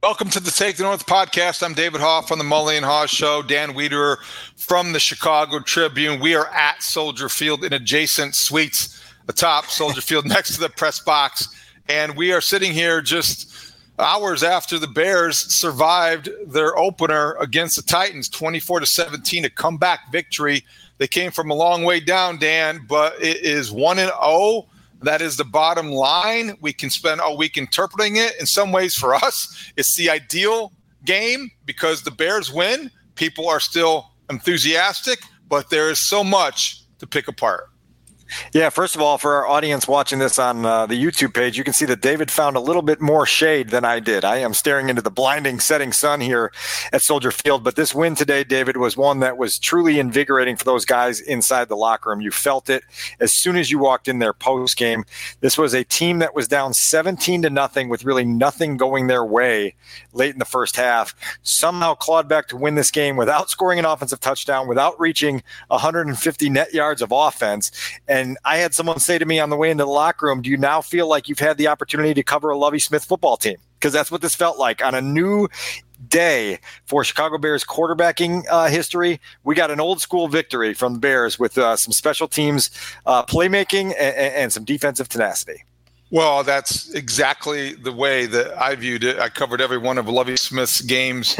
Welcome to the Take the North podcast. I'm David Hoff on the Mully and Haw Show. Dan Wiederer from the Chicago Tribune. We are at Soldier Field in adjacent suites atop Soldier Field next to the press box. And we are sitting here just hours after the Bears survived their opener against the Titans, 24-17, a comeback victory. They came from a long way down, Dan, but it is 1-0. That is the bottom line. We can spend all week interpreting it. In some ways, for us, it's the ideal game because the Bears win. People are still enthusiastic, but there is so much to pick apart. Yeah, first of all, for our audience watching this on the YouTube page, you can see that David found a little bit more shade than I did. I am staring into the blinding setting sun here at Soldier Field. But this win today, David, was one that was truly invigorating for those guys inside the locker room. You felt it as soon as you walked in there post game. This was a team that was down 17-0 with really nothing going their way late in the first half. Somehow clawed back to win this game without scoring an offensive touchdown, without reaching 150 net yards of offense. And I had someone say to me on the way into the locker room, do you now feel like you've had the opportunity to cover a Lovie Smith football team? Because that's what this felt like. On a new day for Chicago Bears quarterbacking history, we got an old school victory from the Bears with some special teams playmaking and some defensive tenacity. Well, that's exactly the way that I viewed it. I covered every one of Lovie Smith's games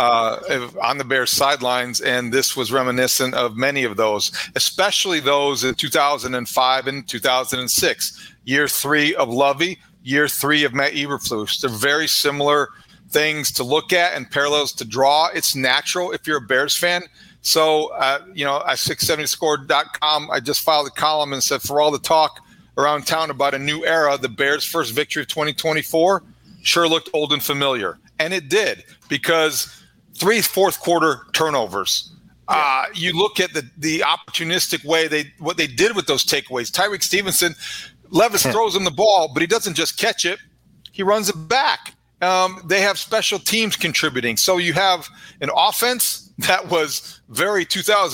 on the Bears sidelines, and this was reminiscent of many of those, especially those in 2005 and 2006. Year 3 of Lovie, year 3 of Matt Eberflus. They're very similar things to look at and parallels to draw. It's natural if you're a Bears fan. So, at 670score.com, I just filed a column and said, for all the talk around town about a new era, the Bears' first victory of 2024 sure looked old and familiar. And it did, because 3 fourth quarter turnovers. You look at the opportunistic way what they did with those takeaways. Tyreek Stevenson, Levis throws him the ball, but he doesn't just catch it. He runs it back. They have special teams contributing. So you have an offense that was very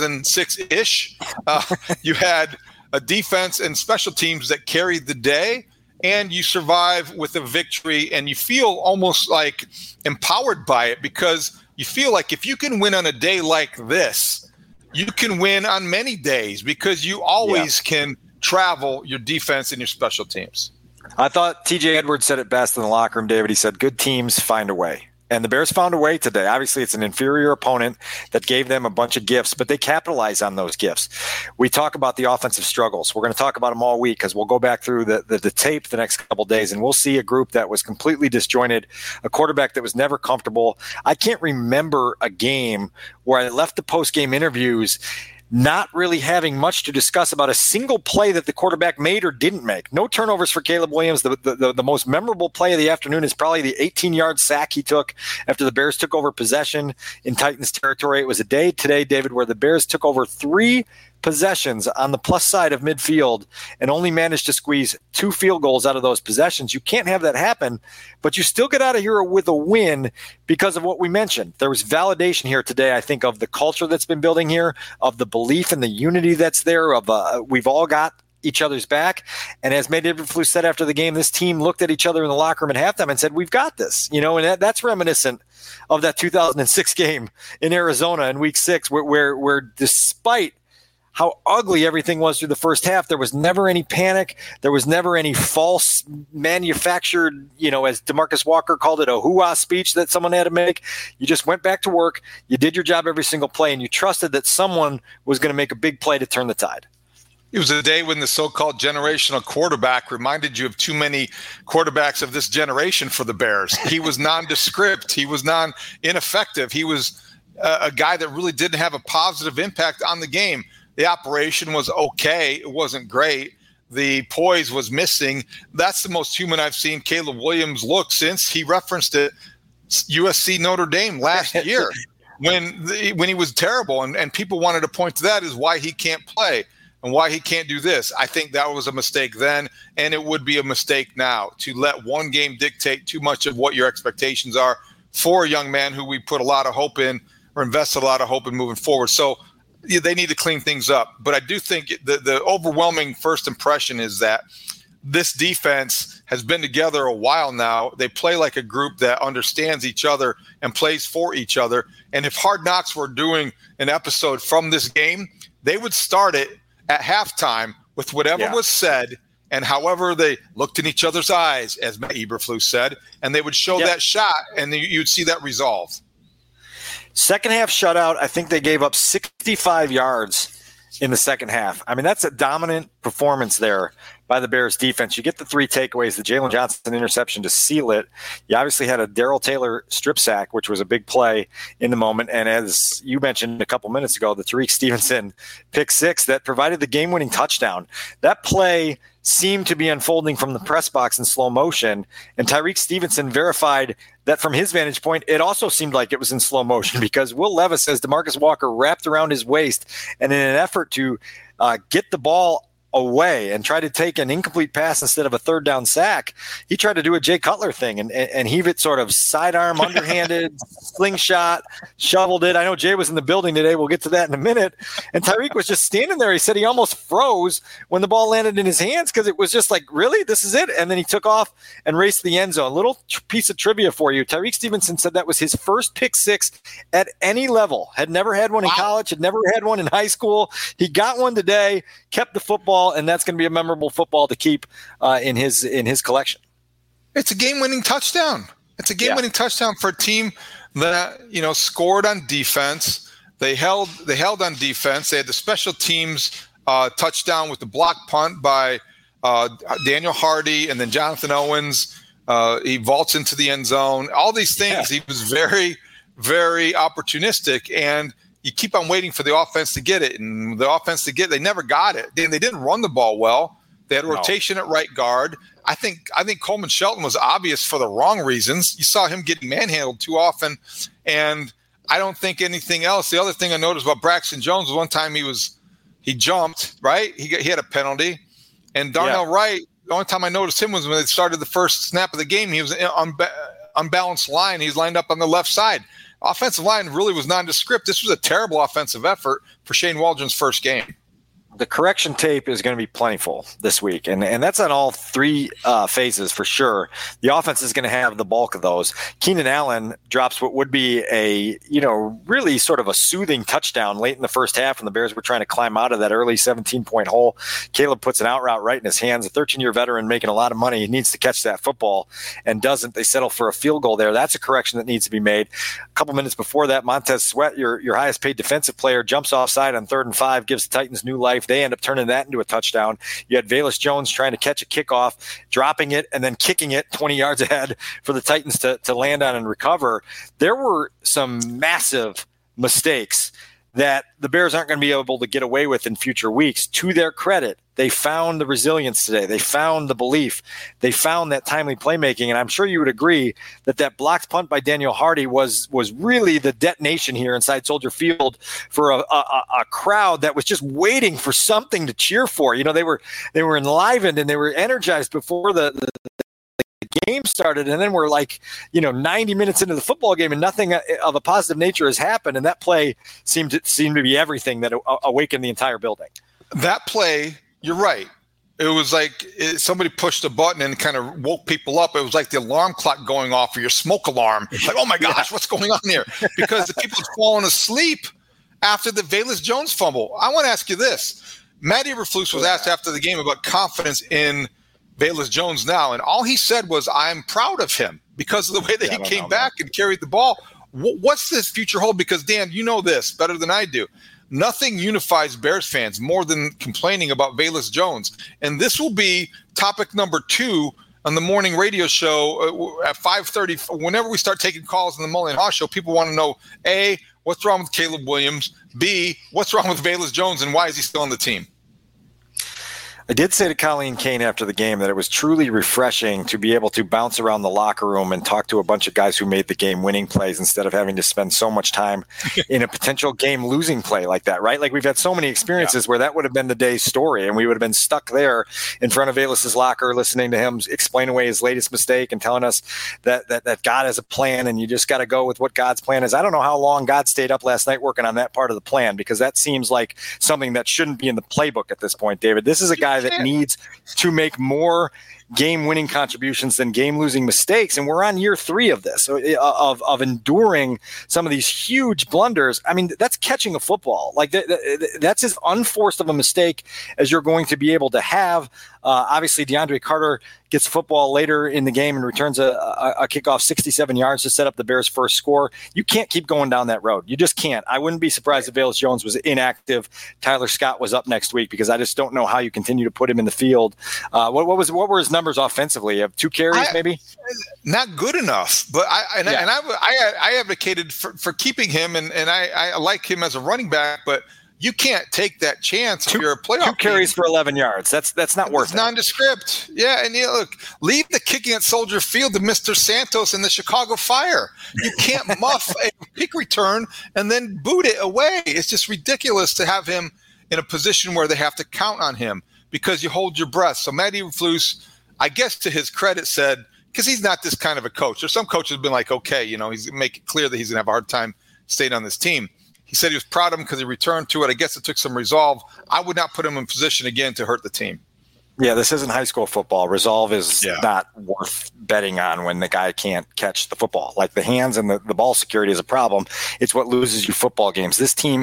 2006-ish. You had a defense and special teams that carried the day, and you survive with a victory, and you feel almost like empowered by it, because you feel like if you can win on a day like this, you can win on many days, because you always can travel your defense and your special teams. I thought TJ Edwards said it best in the locker room, David. He said, good teams find a way. And the Bears found a way today. Obviously, it's an inferior opponent that gave them a bunch of gifts, but they capitalized on those gifts. We talk about the offensive struggles. We're going to talk about them all week, because we'll go back through the tape the next couple of days, and we'll see a group that was completely disjointed, a quarterback that was never comfortable. I can't remember a game where I left the post-game interviews not really having much to discuss about a single play that the quarterback made or didn't make. No turnovers for Caleb Williams. The most memorable play of the afternoon is probably the 18-yard sack he took after the Bears took over possession in Titans territory. It was a day today, David, where the Bears took over 3 possessions on the plus side of midfield and only managed to squeeze 2 field goals out of those possessions. You can't have that happen, but you still get out of here with a win because of what we mentioned. There was validation here today, I think, of the culture that's been building here, of the belief and the unity that's there, of we've all got each other's back. And as Matt Eberflus said after the game, this team looked at each other in the locker room at halftime and said, we've got this, and that's reminiscent of that 2006 game in Arizona in week 6, where despite how ugly everything was through the first half, there was never any panic. There was never any false manufactured, as DeMarcus Walker called it, a hoo-ah speech that someone had to make. You just went back to work. You did your job every single play, and you trusted that someone was going to make a big play to turn the tide. It was a day when the so-called generational quarterback reminded you of too many quarterbacks of this generation for the Bears. He was nondescript. He was ineffective. He was a guy that really didn't have a positive impact on the game. The operation was okay. It wasn't great. The poise was missing. That's the most human I've seen Caleb Williams look since he referenced it USC Notre Dame last year when he was terrible. And people wanted to point to that as why he can't play and why he can't do this. I think that was a mistake then, and it would be a mistake now to let one game dictate too much of what your expectations are for a young man who we put a lot of hope in or invested a lot of hope in moving forward. So they need to clean things up. But I do think the overwhelming first impression is that this defense has been together a while now. They play like a group that understands each other and plays for each other. And if Hard Knocks were doing an episode from this game, they would start it at halftime with whatever was said and however they looked in each other's eyes, as Matt Eberflus said, and they would show that shot, and you'd see that resolved. Second half shutout, I think they gave up 65 yards in the second half. I mean, that's a dominant performance there by the Bears defense. You get the 3 takeaways, the Jalen Johnson interception to seal it. You obviously had a Darrell Taylor strip sack, which was a big play in the moment. And as you mentioned a couple minutes ago, the Tariq Stevenson pick 6 that provided the game-winning touchdown. That play seemed to be unfolding from the press box in slow motion. And Tariq Stevenson verified that from his vantage point, it also seemed like it was in slow motion because Will Levis says DeMarcus Walker wrapped around his waist, and in an effort to get the ball away and try to take an incomplete pass instead of a third down sack, he tried to do a Jay Cutler thing and heave it sort of sidearm, underhanded, slingshot, shoveled it. I know Jay was in the building today. We'll get to that in a minute. And Tariq was just standing there. He said he almost froze when the ball landed in his hands because it was just like, really? This is it? And then he took off and raced the end zone. Little piece of trivia for you. Tariq Stevenson said that was his first pick 6 at any level. Had never had one in college, had never had one in high school. He got one today, kept the football, and that's going to be a memorable football to keep in his collection. It's a game-winning touchdown. It's a game-winning touchdown for a team that scored on defense. They held on defense. They had the special teams touchdown with the block punt by Daniel Hardy, and then Jonathan Owens. He vaults into the end zone. All these things. He was very, very opportunistic, and you keep on waiting for the offense to get it, and the offense to get, they never got it. They didn't run the ball well. They had a rotation at right guard. I think Coleman Shelton was obvious for the wrong reasons. You saw him getting manhandled too often, and I don't think anything else. The other thing I noticed about Braxton Jones was one time he jumped, right? He had a penalty, and Darnell Wright, the only time I noticed him was when they started the first snap of the game. He was on unbalanced line. He's lined up on the left side. Offensive line really was nondescript. This was a terrible offensive effort for Shane Waldron's first game. The correction tape is going to be plentiful this week, and that's on all 3 phases for sure. The offense is going to have the bulk of those. Keenan Allen drops what would be a really sort of a soothing touchdown late in the first half when the Bears were trying to climb out of that early 17-point hole. Caleb puts an out route right in his hands. A 13-year veteran making a lot of money. He needs to catch that football and doesn't. They settle for a field goal there. That's a correction that needs to be made. A couple minutes before that, Montez Sweat, your highest paid defensive player, jumps offside on 3rd and 5, gives the Titans new life. They end up turning that into a touchdown. You had Velus Jones trying to catch a kickoff, dropping it, and then kicking it 20 yards ahead for the Titans to land on and recover. There were some massive mistakes that the Bears aren't going to be able to get away with in future weeks. To their credit, they found the resilience today. They found the belief. They found that timely playmaking. And I'm sure you would agree that blocked punt by Daniel Hardy was really the detonation here inside Soldier Field for a crowd that was just waiting for something to cheer for. They were enlivened and they were energized before the game started, and then we're 90 minutes into the football game and nothing of a positive nature has happened, and that play seemed to be everything that awakened the entire building. That play, you're right. It was like somebody pushed a button and kind of woke people up. It was like the alarm clock going off or your smoke alarm. Like, oh my gosh, what's going on here? Because the people had fallen asleep after the Velus Jones fumble. I want to ask you this. Matt Eberflus was asked after the game about confidence in Velus Jones now, and all he said was, I'm proud of him because of the way that he came back and carried the ball. What's this future hold? Because, Dan, you know this better than I do. Nothing unifies Bears fans more than complaining about Velus Jones. And this will be topic number 2 on the morning radio show at 5:30. Whenever we start taking calls on the Mully and Haw show, people want to know, A, what's wrong with Caleb Williams? B, what's wrong with Velus Jones, and why is he still on the team? I did say to Colleen Kane after the game that it was truly refreshing to be able to bounce around the locker room and talk to a bunch of guys who made the game-winning plays instead of having to spend so much time in a potential game-losing play like that, right? Like, we've had so many experiences where that would have been the day's story, and we would have been stuck there in front of Velus's locker listening to him explain away his latest mistake and telling us that God has a plan and you just got to go with what God's plan is. I don't know how long God stayed up last night working on that part of the plan, because that seems like something that shouldn't be in the playbook at this point, David. This is a guy guy that needs to make more game-winning contributions than game-losing mistakes. And we're on year 3 of this, of enduring some of these huge blunders. I mean, that's catching a football. Like that's as unforced of a mistake as you're going to be able to have. Obviously, DeAndre Carter gets football later in the game and returns a kickoff 67 yards to set up the Bears' first score. You can't keep going down that road. You just can't. I wouldn't be surprised if Velus Jones was inactive. Tyler Scott was up next week because I just don't know how you continue to put him in the field. What were his numbers offensively? You have 2 carries, maybe? Not good enough. But I advocated for keeping him, and I like him as a running back, but you can't take that chance if you're a playoff 2 carries for 11 yards. That's not worth it. It's nondescript. Yeah, and look, leave the kicking at Soldier Field to Mr. Santos and the Chicago Fire. You can't muff a kick return and then boot it away. It's just ridiculous to have him in a position where they have to count on him because you hold your breath. So Matt Eberflus, I guess to his credit, said, because he's not this kind of a coach. There's some coaches have been like, okay, he's make it clear that he's going to have a hard time staying on this team. He said he was proud of him because he returned to it. I guess it took some resolve. I would not put him in position again to hurt the team. Yeah, this isn't high school football. Resolve is not worth betting on when the guy can't catch the football. Like the hands and the ball security is a problem. It's what loses you football games. This team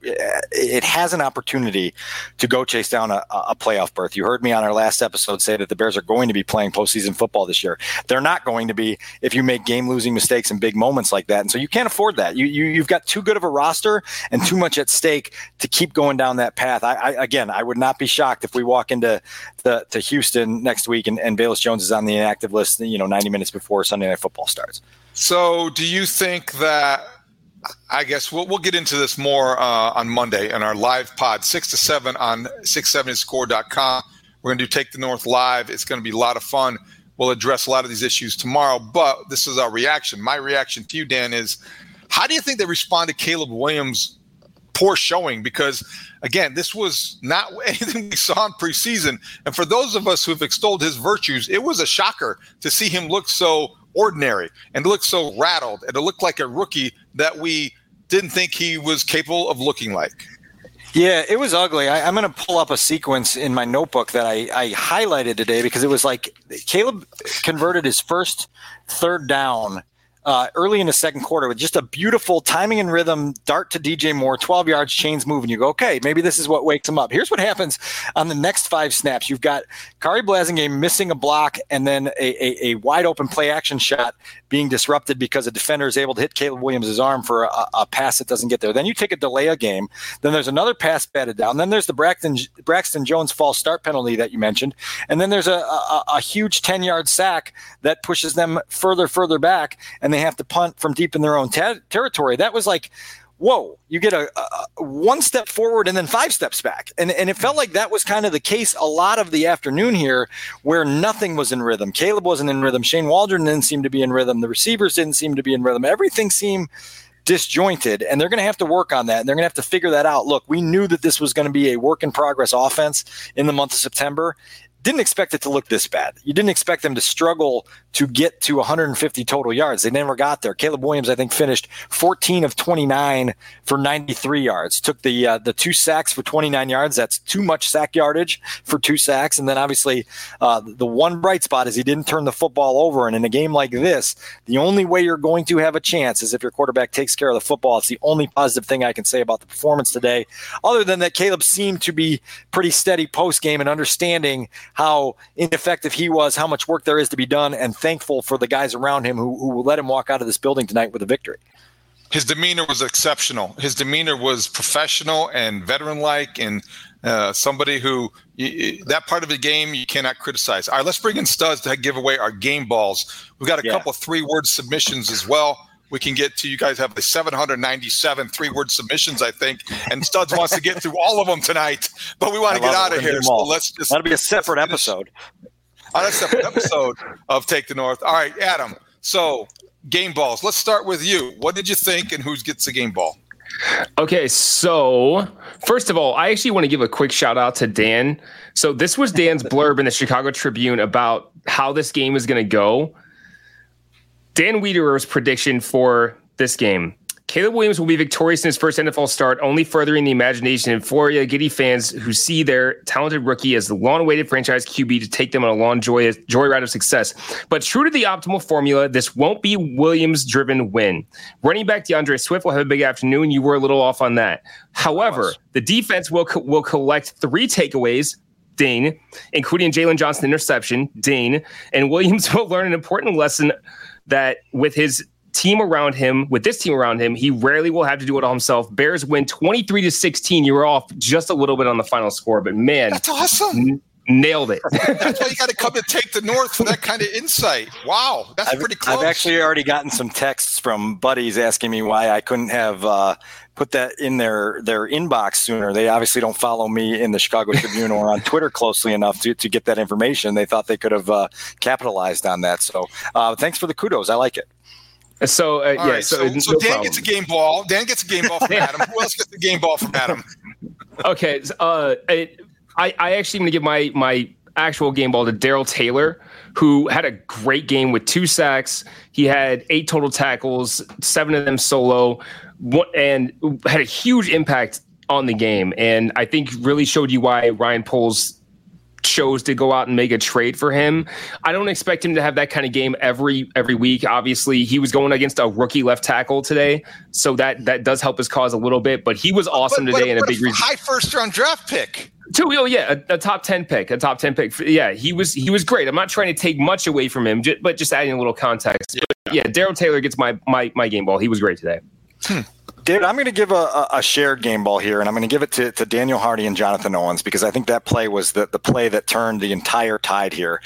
it has an opportunity to go chase down a playoff berth. You heard me on our last episode say that the Bears are going to be playing postseason football this year. They're not going to be if you make game-losing mistakes in big moments like that. And so you can't afford that. You've got too good of a roster and too much at stake to keep going down that path. I would not be shocked if we walk into to Houston next week and Velus Jones is on the inactive list 90 minutes before Sunday Night Football starts. So do you think that, I guess we'll get into this more on Monday in our live pod 6 to 7 on 670score.com. We're going to do Take the North live. It's going to be a lot of fun. We'll address a lot of these issues tomorrow, but this is our reaction. My reaction to you, Dan, is how do you think they respond to Caleb Williams' poor showing? Because again, this was not anything we saw in preseason. And for those of us who have extolled his virtues, it was a shocker to see him look so ordinary and look so rattled and to look like a rookie that we didn't think he was capable of looking like. Yeah, it was ugly. I'm going to pull up a sequence in my notebook that I highlighted today because it was like Caleb converted his first third down early in the second quarter with just a beautiful timing and rhythm dart to DJ Moore, 12 yards, chains move, and you go, okay, maybe this is what wakes him up. Here's what happens on the next 5 snaps. You've got Kari Blasingame missing a block and then a wide open play action shot being disrupted because a defender is able to hit Caleb Williams' arm for a pass that doesn't get there. Then you take a delay a game. Then there's another pass batted down. Then there's the Braxton Jones false start penalty that you mentioned. And then there's a huge 10-yard sack that pushes them further back, and they have to punt from deep in their own territory. That was like, whoa, you get a 1 step forward and then 5 steps back. And it felt like that was kind of the case a lot of the afternoon here where nothing was in rhythm. Caleb wasn't in rhythm. Shane Waldron didn't seem to be in rhythm. The receivers didn't seem to be in rhythm. Everything seemed disjointed, and they're going to have to work on that. And they're going to have to figure that out. Look, we knew that this was going to be a work in progress offense in the month of September. Didn't expect it to look this bad. You didn't expect them to struggle to get to 150 total yards. They never got there. Caleb Williams, I think, finished 14 of 29 for 93 yards. Took the 2 sacks for 29 yards. That's too much sack yardage for 2 sacks. And then obviously the one bright spot is he didn't turn the football over. And in a game like this, the only way you're going to have a chance is if your quarterback takes care of the football. It's the only positive thing I can say about the performance today, other than that Caleb seemed to be pretty steady post-game and understanding how ineffective he was, how much work there is to be done, and thankful for the guys around him who let him walk out of this building tonight with a victory. His demeanor was exceptional. His demeanor was professional and veteran-like, and somebody who that part of the game you cannot criticize. All right, let's bring in Studs to give away our game balls. We've got a couple of 3-word submissions as well. We can get to, you guys have the 797 3-word submissions, I think, and Studs wants to get through all of them tonight, but we want to get out of here. So let's just. That'll be a separate episode. A separate episode of Take the North. All right, Adam. So game balls. Let's start with you. What did you think, and who gets the game ball? Okay, so first of all, I actually want to give a quick shout out to Dan. So this was Dan's blurb in the Chicago Tribune about how this game is going to go. Dan Wiederer's prediction for this game: Caleb Williams will be victorious in his first NFL start, only furthering the imagination and euphoria giddy fans who see their talented rookie as the long-awaited franchise QB to take them on a long joyride of success. But true to the optimal formula, this won't be Williams-driven win. Running back DeAndre Swift will have a big afternoon. You were a little off on that. However, the defense will collect 3 takeaways, ding, including Jalen Johnson interception, ding, and Williams will learn an important lesson that with this team around him, he rarely will have to do it all himself. Bears win 23-16. You were off just a little bit on the final score, but man, that's awesome. Nailed it. That's why you got to come to Take the North for that kind of insight. Wow, that's pretty close. I've actually already gotten some texts from buddies asking me why I couldn't have put that in their inbox sooner. They obviously don't follow me in the Chicago Tribune or on Twitter closely enough to get that information. They thought they could have capitalized on that. So thanks for the kudos. I like it. So right, so Dan problem. Gets a game ball. Dan gets a game ball from Adam. Who else gets a game ball from Adam? Okay, I actually am going to give my actual game ball to Darrell Taylor, who had a great game with 2 sacks. He had 8 total tackles, 7 of them solo, and had a huge impact on the game. And I think really showed you why Ryan Poles chose to go out and make a trade for him. I don't expect him to have that kind of game every week. Obviously, he was going against a rookie left tackle today, so that does help his cause a little bit. But he was awesome today, and a big high first-round draft pick. A top 10 pick. Yeah, he was great. I'm not trying to take much away from him, but just adding a little context. But yeah, Darrell Taylor gets my game ball. He was great today. David, I'm going to give a shared game ball here, and I'm going to give it to Daniel Hardy and Jonathan Owens because I think that play was the play that turned the entire tide here.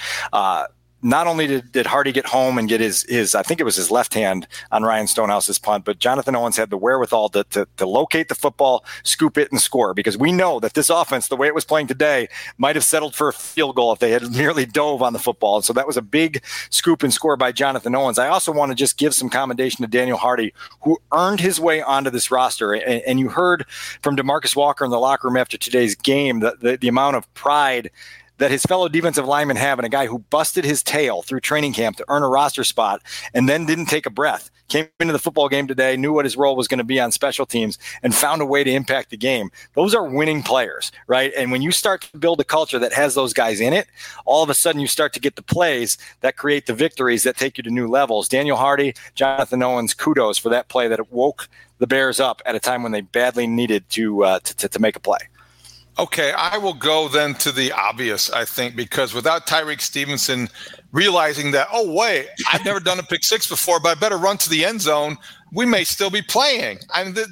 Not only did Hardy get home and get his I think it was his left hand on Ryan Stonehouse's punt, but Jonathan Owens had the wherewithal to locate the football, scoop it, and score, because we know that this offense, the way it was playing today, might have settled for a field goal if they had nearly dove on the football. And so that was a big scoop and score by Jonathan Owens. I also want to just give some commendation to Daniel Hardy, who earned his way onto this roster. And you heard from DeMarcus Walker in the locker room after today's game the amount of pride that his fellow defensive linemen have, and a guy who busted his tail through training camp to earn a roster spot and then didn't take a breath, came into the football game today, knew what his role was going to be on special teams, and found a way to impact the game. Those are winning players, right? And when you start to build a culture that has those guys in it, all of a sudden you start to get the plays that create the victories that take you to new levels. Daniel Hardy, Jonathan Owens, kudos for that play that woke the Bears up at a time when they badly needed to make a play. Okay, I will go then to the obvious, I think, because without Tyreek Stevenson realizing that, oh, wait, I've never done a pick six before, but I better run to the end zone, we may still be playing. I mean,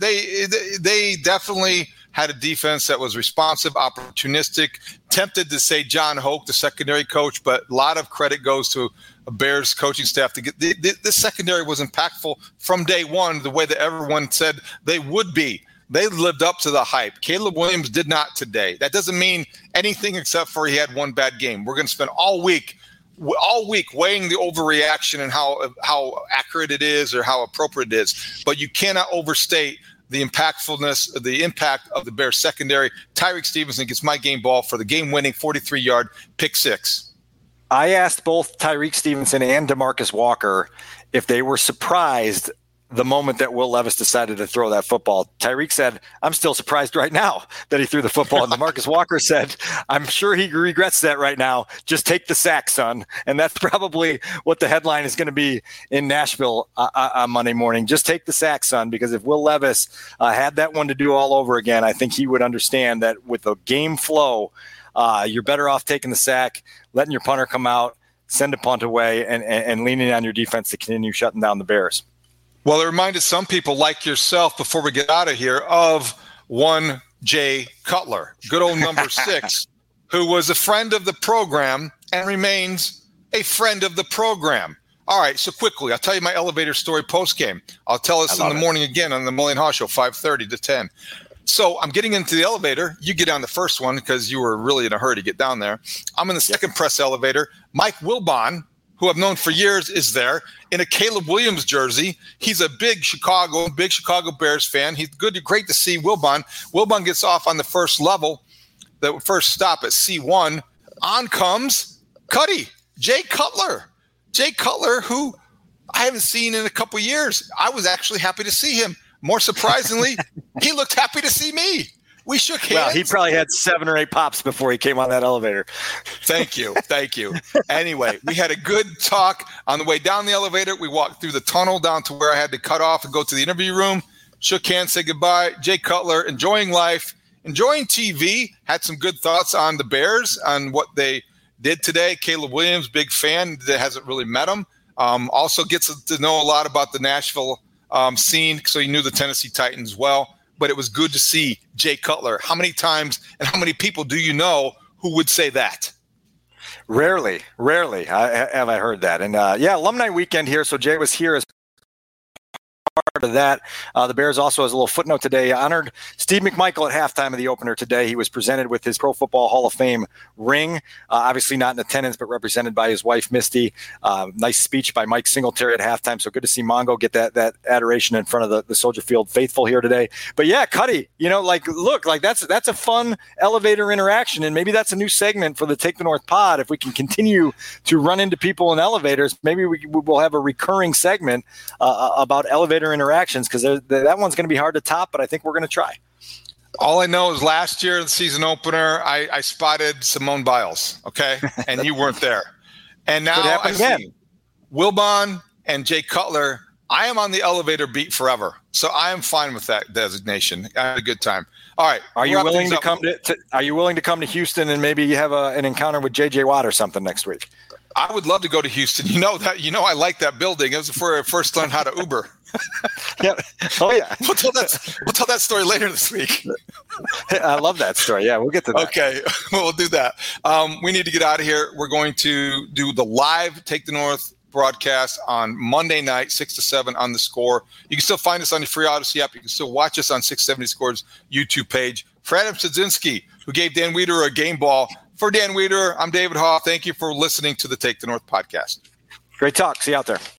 they definitely had a defense that was responsive, opportunistic, tempted to say John Hoke, the secondary coach, but a lot of credit goes to a Bears coaching staff to get the secondary was impactful from day one, the way that everyone said they would be. They lived up to the hype. Caleb Williams did not today. That doesn't mean anything except for he had one bad game. We're going to spend all week weighing the overreaction and how accurate it is or how appropriate it is. But you cannot overstate the impactfulness, the impact of the Bears secondary. Tyreek Stevenson gets my game ball for the game-winning 43-yard pick six. I asked both Tyreek Stevenson and DeMarcus Walker if they were surprised the moment that Will Levis decided to throw that football. Tyreek said, I'm still surprised right now that he threw the football. And DeMarcus Walker said, I'm sure he regrets that right now. Just take the sack, son. And that's probably what the headline is going to be in Nashville on Monday morning. Just take the sack, son, because if Will Levis had that one to do all over again, I think he would understand that with the game flow, you're better off taking the sack, letting your punter come out, send a punt away, and leaning on your defense to continue shutting down the Bears. Well, it reminded some people like yourself before we get out of here of one Jay Cutler, good old number 6, who was a friend of the program and remains a friend of the program. All right, so quickly, I'll tell you my elevator story post-game. I'll tell us in the morning again on the Mully and Haw Show, 5:30 to 10. So I'm getting into the elevator. You get on the first one because you were really in a hurry to get down there. I'm in the second press elevator. Mike Wilbon, who I've known for years, is there in a Caleb Williams jersey. He's a big Chicago Bears fan. He's great to see Wilbon. Wilbon gets off on the first level, the first stop at C1. On comes Jay Cutler. Jay Cutler, who I haven't seen in a couple years. I was actually happy to see him. More surprisingly, he looked happy to see me. We shook hands. Well, he probably had 7 or 8 pops before he came on that elevator. Thank you. Anyway, we had a good talk on the way down the elevator. We walked through the tunnel down to where I had to cut off and go to the interview room. Shook hands, said goodbye. Jay Cutler, enjoying life, enjoying TV, had some good thoughts on the Bears, on what they did today. Caleb Williams, big fan, that hasn't really met him. Also gets to know a lot about the Nashville scene, so he knew the Tennessee Titans well. But it was good to see Jay Cutler. How many times and how many people do you know who would say that? Rarely have I heard that. And alumni weekend here. So Jay was here as part of that. The Bears also, as a little footnote today, honored Steve McMichael at halftime of the opener today. He was presented with his Pro Football Hall of Fame ring, obviously not in attendance, but represented by his wife, Misty. Nice speech by Mike Singletary at halftime. So good to see Mongo get that adoration in front of the Soldier Field faithful here today. But yeah, Cuddy, that's a fun elevator interaction. And maybe that's a new segment for the Take the North pod. If we can continue to run into people in elevators, maybe we'll have a recurring segment about elevator interactions, because that one's going to be hard to top, but I think we're going to try. All I know is last year, the season opener, I spotted Simone Biles, okay? And you weren't there. And now I see Wilbon and Jay Cutler. I am on the elevator beat forever, so I am fine with that designation. I had a good time. All right. Are you willing to come to Houston and maybe you have an encounter with J.J. Watt or something next week? I would love to go to Houston. I like that building. It was before I first learned how to Uber. Yeah. Oh yeah. We'll tell that story later this week. I love that story. Yeah, we'll get to that. Okay, we'll do that. We need to get out of here. We're going to do the live Take the North broadcast on Monday night, 6 to 7 on The Score. You can still find us on the free Odyssey app. You can still watch us on 670 Score's YouTube page. For Adam Sadzinski, who gave Dan Wiederer a game ball. For Dan Wiederer, I'm David Hoff. Thank you for listening to the Take the North podcast. Great talk. See you out there.